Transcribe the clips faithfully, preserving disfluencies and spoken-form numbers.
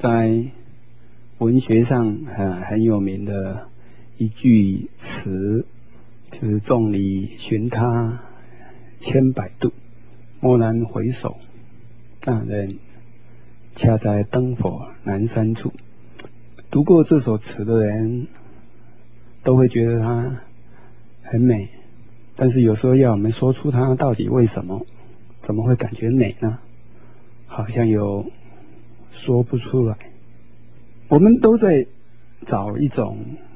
在文学上很很有名的一句词，就是“众里寻他千百度，蓦然回首，那人恰在灯火阑珊处”。读过这首词的人都会觉得它很美，但是有时候要我们说出它到底为什么，怎么会感觉美呢？好像有说不出来。我们都在找一种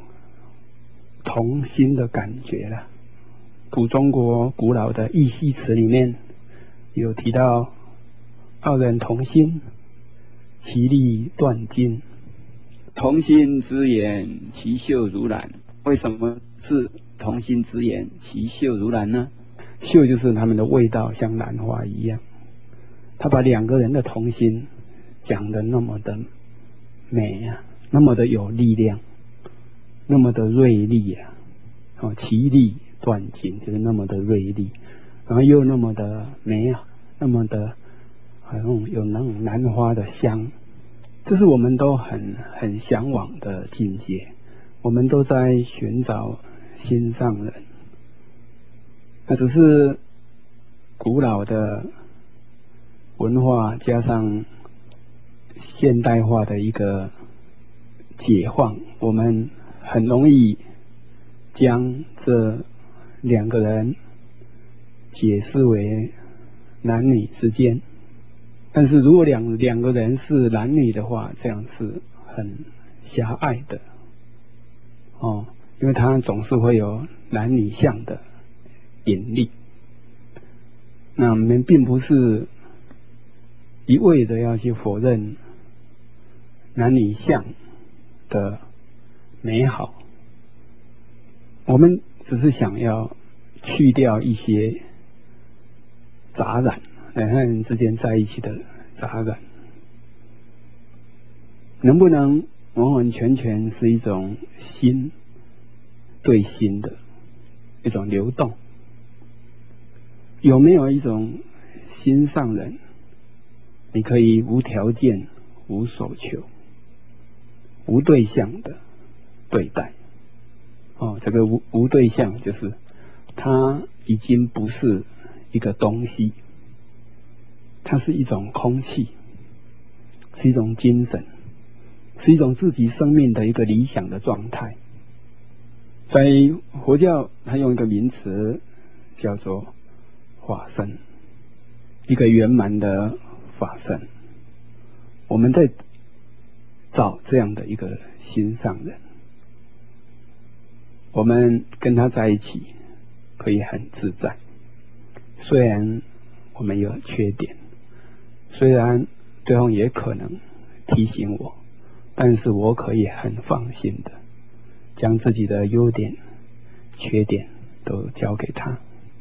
童心的感觉了。古中国古老的易系词里面有提到“二人同心，其利断金”。同心之言，其秀如兰。为什么是同心之言，其秀如兰呢？秀就是他们的味道像兰花一样，他把两个人的同心讲得那么的美啊，那么的有力量，那么的锐利啊，哦，其利断金就是那么的锐利，然后又那么的美啊，那么的好像有那种兰花的香。这是我们都很很向往的境界，我们都在寻找心上人。那只是古老的文化加上现代化的一个解放，我们很容易将这两个人解释为男女之间。但是如果两两个人是男女的话，这样是很狭隘的哦，因为它总是会有男女相的引力。那我们并不是一味的要去否认男女相的美好，我们只是想要去掉一些杂染，人和人之间在一起的杂染，能不能完完全全是一种心对心的一种流动？有没有一种心上人，你可以无条件、无所求、无对象的对待？哦，这个无无对象就是它已经不是一个东西，它是一种空气，是一种精神，是一种自己生命的一个理想的状态。在佛教，它用一个名词叫做法身，一个圆满的法身。我们在找这样的一个心上人，我们跟他在一起可以很自在。虽然我们有缺点，虽然对方也可能提醒我，但是我可以很放心的将自己的优点、缺点都交给他。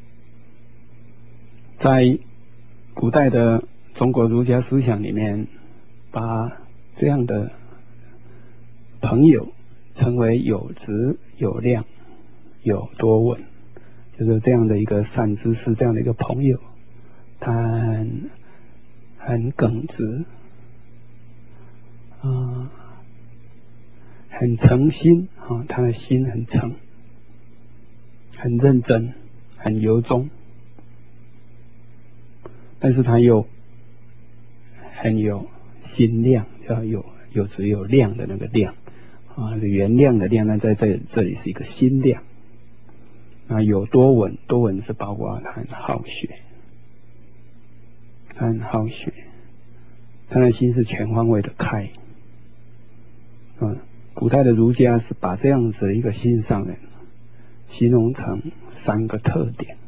在古代的中国儒家思想里面，把这样的朋友称为有质、有量、有多闻，就是这样的一个善知识，这样的一个朋友，他很很耿直，啊、呃，很诚心啊、哦，他的心很诚，很认真，很由衷，但是他又很有心量，要有有质有量的那个量啊，原谅的量呢，在这这里是一个心量。啊，有多闻，多闻是包括他很好学，他很好学，他的心是全方位的开。嗯，古代的儒家是把这样子的一个心上人形容成三个特点。